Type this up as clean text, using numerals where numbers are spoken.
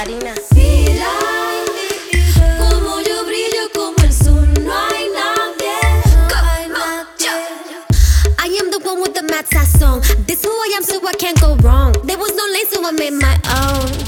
Karina. Mira, como yo brillo como el sol, no hay nadie. I am the one with the mad song. This who I am, so I can't go